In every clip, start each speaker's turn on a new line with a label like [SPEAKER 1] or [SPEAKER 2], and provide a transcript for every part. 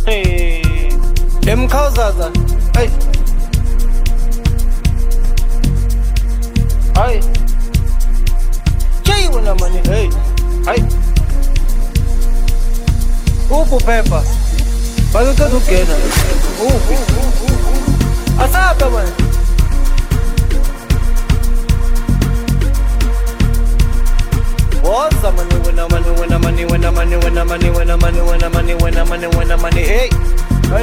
[SPEAKER 1] Hey, them causaza. Hey, hey, Jay wanna money. Hey, hey, upu pepa. Bago ka dukena. Upu. Asaba man. What's the money? When I'm money, when I'm money, when I'm money, when I'm money, when I'm money, when I'm money, when I'm money, when I'm money. Hey, hey.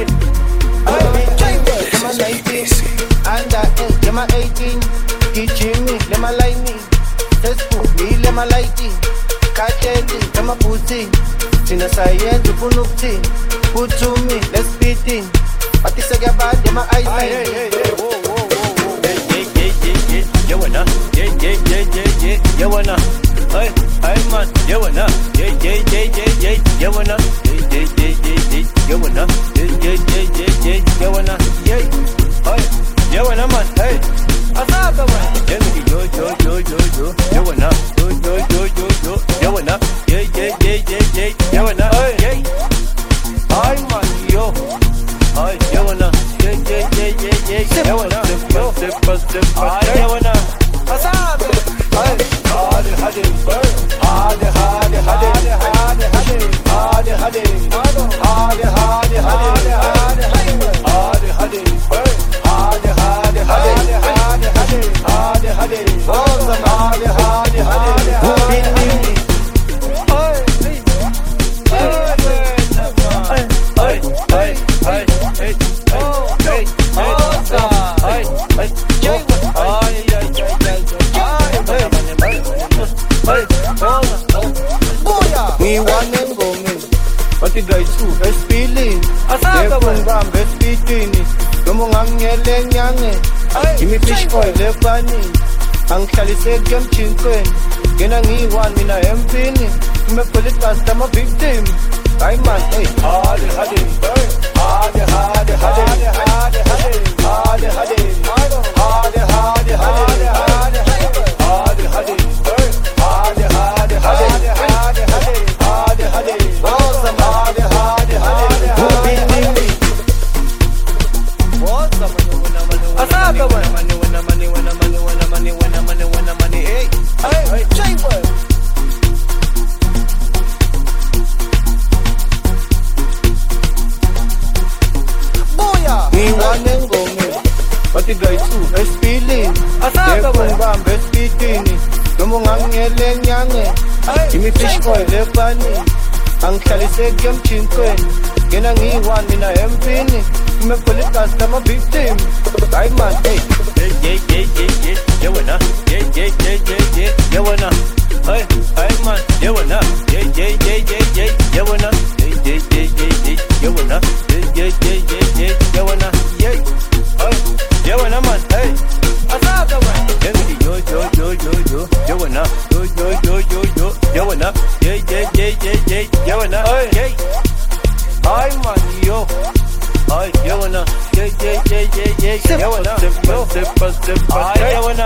[SPEAKER 2] Lema 19, under 8, lema 18. Kichimi, lema laini. Sespu, mi lema laiti. Kateti, lema puti. Sina science, punukti. Put to me, let's beat in. Pati sagabad, lema ice.
[SPEAKER 1] Hey, hey, hey, whoa, whoa, whoa, whoa. Yeah. You wanna? Yeah. You wanna? Hey, man. You wanna? Yeah. You wanna? Yeah. You wanna? Yeah. You wanna? Yeah. Hey, you wanna man? Hey, asaba man. Yo. You wanna? Yo. You wanna? Yeah. You wanna? Hey, hey man. Yo. Hey, you wanna? Yeah. You wanna? Yo. Hey, you wanna? Asaba. Hey,
[SPEAKER 2] We one and go me. But the guys who is feeling.
[SPEAKER 1] asaba man.
[SPEAKER 2] Ram best bikini. Dumong yeleng yange. Kimi fish boy le pani. Ang chalisig yung chinkwen. Ginang iwan mina empini. Me pulit customer victim. Ay man, hey. Hadi. Pati guys who is feeling.
[SPEAKER 1] Asaba man.
[SPEAKER 2] Ram best bikini. Dumong yeleng yange. Kimi fish boy le pani. Ang chalisig yung chinkwen. Ginang iwan mina empini. Me pulit customer victim. Ay man, hey.
[SPEAKER 1] Yeah. You wanna? Yeah. You wanna? Hey, man. You wanna? Yeah. You wanna? Yeah. You wanna? Yeah. You wanna? Yeah. Hey, you wanna man? Hey, asaba man. Yo. You wanna? Yo. You wanna? Yeah. You wanna? Hey, hi man. Yo. Hey, you wanna? Yeah. You wanna? Yo. You wanna?